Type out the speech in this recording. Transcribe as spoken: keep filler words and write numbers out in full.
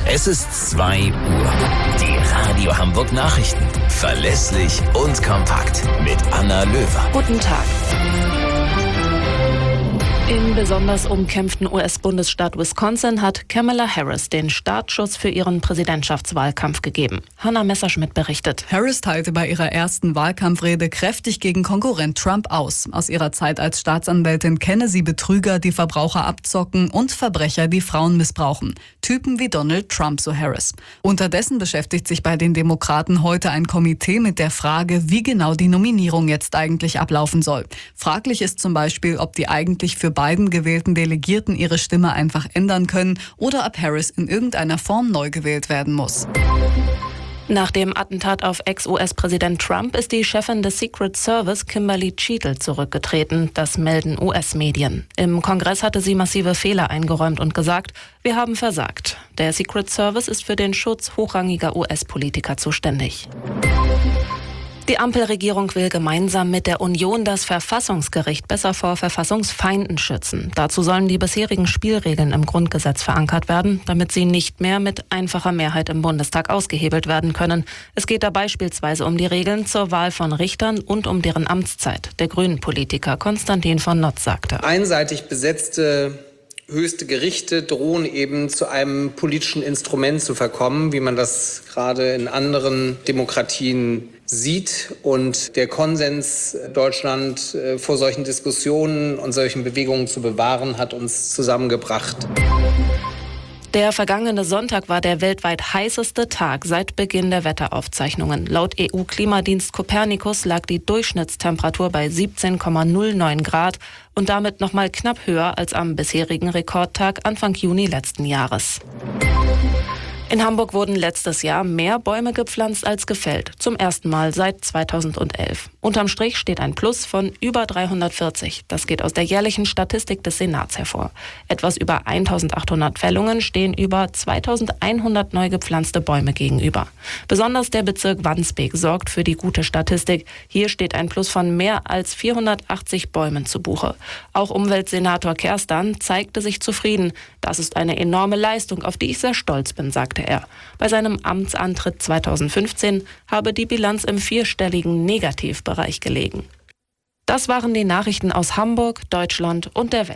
Es ist zwei Uhr. Die Radio Hamburg Nachrichten. Verlässlich und kompakt. Mit Anna Löwer. Guten Tag. Im besonders umkämpften U S-Bundesstaat Wisconsin hat Kamala Harris den Startschuss für ihren Präsidentschaftswahlkampf gegeben. Hannah Messerschmidt berichtet. Harris teilte bei ihrer ersten Wahlkampfrede kräftig gegen Konkurrent Trump aus. Aus ihrer Zeit als Staatsanwältin kenne sie Betrüger, die Verbraucher abzocken, und Verbrecher, die Frauen missbrauchen. Typen wie Donald Trump, so Harris. Unterdessen beschäftigt sich bei den Demokraten heute ein Komitee mit der Frage, wie genau die Nominierung jetzt eigentlich ablaufen soll. Fraglich ist zum Beispiel, ob die eigentlich für beiden gewählten Delegierten ihre Stimme einfach ändern können oder ob Harris in irgendeiner Form neu gewählt werden muss. Nach dem Attentat auf Ex-U S-Präsident Trump ist die Chefin des Secret Service Kimberly Cheatle zurückgetreten. Das melden U S-Medien. Im Kongress hatte sie massive Fehler eingeräumt und gesagt, wir haben versagt. Der Secret Service ist für den Schutz hochrangiger U S-Politiker zuständig. Die Ampelregierung will gemeinsam mit der Union das Verfassungsgericht besser vor Verfassungsfeinden schützen. Dazu sollen die bisherigen Spielregeln im Grundgesetz verankert werden, damit sie nicht mehr mit einfacher Mehrheit im Bundestag ausgehebelt werden können. Es geht da beispielsweise um die Regeln zur Wahl von Richtern und um deren Amtszeit. Der Grünen-Politiker Konstantin von Notz sagte: Einseitig besetzte höchste Gerichte drohen eben zu einem politischen Instrument zu verkommen, wie man das gerade in anderen Demokratien sieht. Und der Konsens, Deutschland vor solchen Diskussionen und solchen Bewegungen zu bewahren, hat uns zusammengebracht. Der vergangene Sonntag war der weltweit heißeste Tag seit Beginn der Wetteraufzeichnungen. Laut E U-Klimadienst Copernicus lag die Durchschnittstemperatur bei siebzehn Komma null neun Grad und damit noch mal knapp höher als am bisherigen Rekordtag Anfang Juni letzten Jahres. In Hamburg wurden letztes Jahr mehr Bäume gepflanzt als gefällt. Zum ersten Mal seit zweitausendelf. Unterm Strich steht ein Plus von über dreihundertvierzig. Das geht aus der jährlichen Statistik des Senats hervor. Etwas über eintausendachthundert Fällungen stehen über zweitausendeinhundert neu gepflanzte Bäume gegenüber. Besonders der Bezirk Wandsbek sorgt für die gute Statistik. Hier steht ein Plus von mehr als vierhundertachtzig Bäumen zu Buche. Auch Umweltsenator Kerstan zeigte sich zufrieden. Das ist eine enorme Leistung, auf die ich sehr stolz bin, sagte er. Bei seinem Amtsantritt zweitausendfünfzehn habe die Bilanz im vierstelligen Negativbereich gelegen. Das waren die Nachrichten aus Hamburg, Deutschland und der Welt.